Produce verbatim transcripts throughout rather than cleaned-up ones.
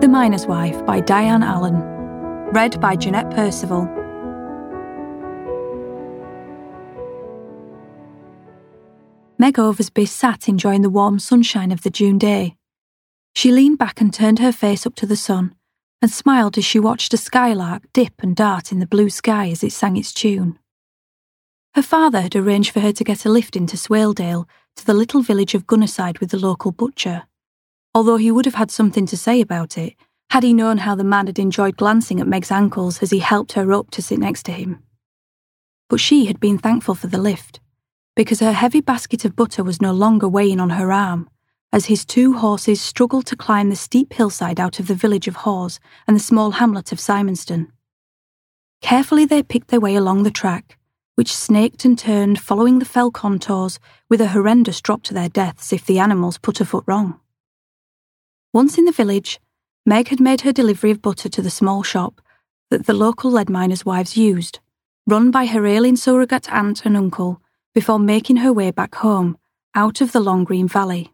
The Miner's Wife by Diane Allen. Read by Jeanette Percival. Meg Oversby sat enjoying the warm sunshine of the June day. She leaned back and turned her face up to the sun, and smiled as she watched a skylark dip and dart in the blue sky as it sang its tune. Her father had arranged for her to get a lift into Swaledale to the little village of Gunnerside with the local butcher, although he would have had something to say about it had he known how the man had enjoyed glancing at Meg's ankles as he helped her up to sit next to him. But she had been thankful for the lift, because her heavy basket of butter was no longer weighing on her arm, as his two horses struggled to climb the steep hillside out of the village of Hawes and the small hamlet of Simonston. Carefully they picked their way along the track, which snaked and turned following the fell contours with a horrendous drop to their deaths if the animals put a foot wrong. Once in the village, Meg had made her delivery of butter to the small shop that the local lead miners' wives used, run by her ailing surrogate aunt and uncle, before making her way back home, out of the long green valley.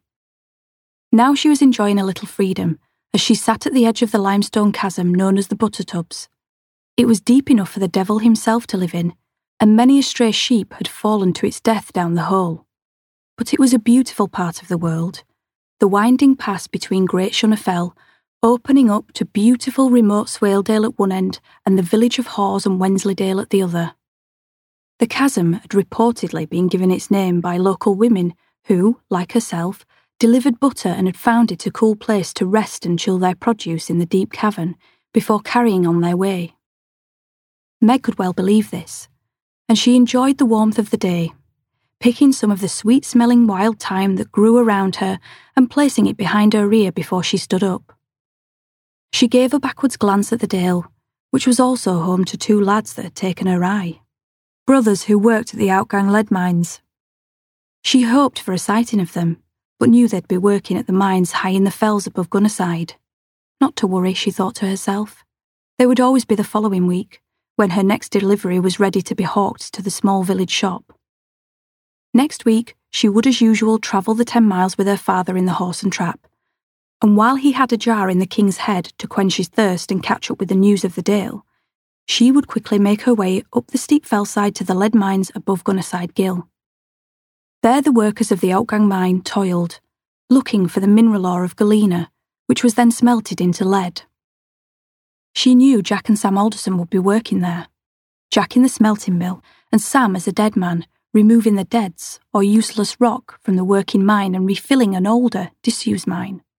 Now she was enjoying a little freedom as she sat at the edge of the limestone chasm known as the Butter Tubs. It was deep enough for the devil himself to live in, and many a stray sheep had fallen to its death down the hole. But it was a beautiful part of the world, the winding pass between Great Shunner Fell, opening up to beautiful remote Swaledale at one end and the village of Hawes and Wensleydale at the other. The chasm had reportedly been given its name by local women who, like herself, delivered butter and had found it a cool place to rest and chill their produce in the deep cavern before carrying on their way. Meg could well believe this, and she enjoyed the warmth of the day, picking some of the sweet-smelling wild thyme that grew around her and placing it behind her ear before she stood up. She gave a backwards glance at the dale, which was also home to two lads that had taken her eye, brothers who worked at the Outgang lead mines. She hoped for a sighting of them, but knew they'd be working at the mines high in the fells above Gunnerside. Not to worry, she thought to herself. They would always be the following week, when her next delivery was ready to be hawked to the small village shop. Next week, she would as usual travel the ten miles with her father in the horse and trap, and while he had a jar in the King's Head to quench his thirst and catch up with the news of the Dale, she would quickly make her way up the steep fellside to the lead mines above Gunnerside Gill. There the workers of the Outgang mine toiled, looking for the mineral ore of galena, which was then smelted into lead. She knew Jack and Sam Alderson would be working there, Jack in the smelting mill and Sam as a dead man, removing the deads or useless rock from the working mine and refilling an older, disused mine.